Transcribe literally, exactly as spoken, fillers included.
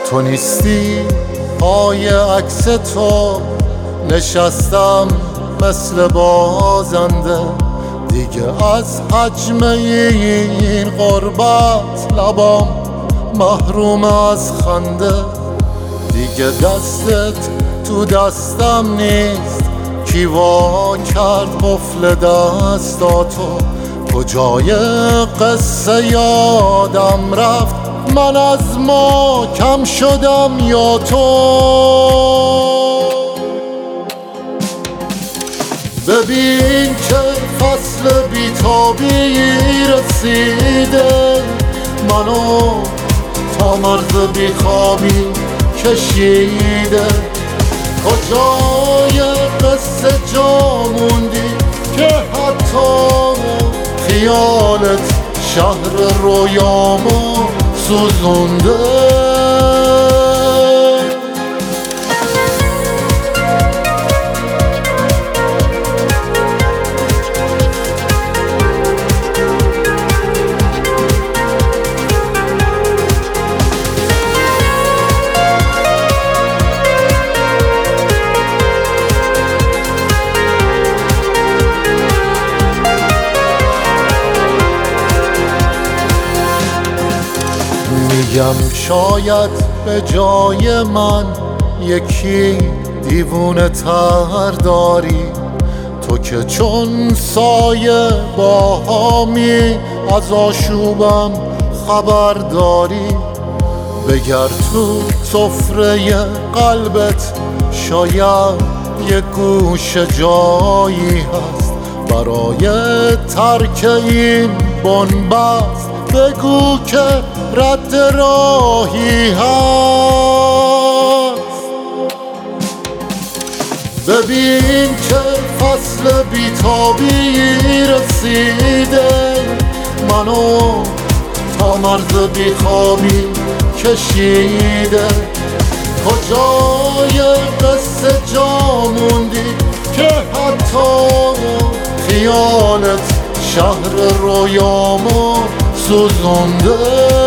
تو نیستی پای عکس تو نشستم مثل بازنده، دیگه از حجم این غربت لبام محروم از خنده. دیگه دستت تو دستم نیست، کی وا کرد قفل دستاتو؟ کجای قصه یادم رفت، من از ما کم شدم یا تو؟ ببین که فصل بیتابی رسیده، منو تا مرز بیخوابی کشیده. کجای قصه جا موندی که حتی خیالت شهر رویامو سوزونده؟ میگم شاید به جای من یکی دیوونه تر داری، تو که چون سایه باهامی از آشوبم خبر داری. بگر تو سفره قلبت شاید یه گوشه جایی هست برای ترک این بنبست. بگو که رد راهی هست. ببین که فصل بیتابی رسیده، منو تا مرز بیخوابی کشیده. کجای قصه جا موندی که حتی خیالت شهر رویامو سوزونده؟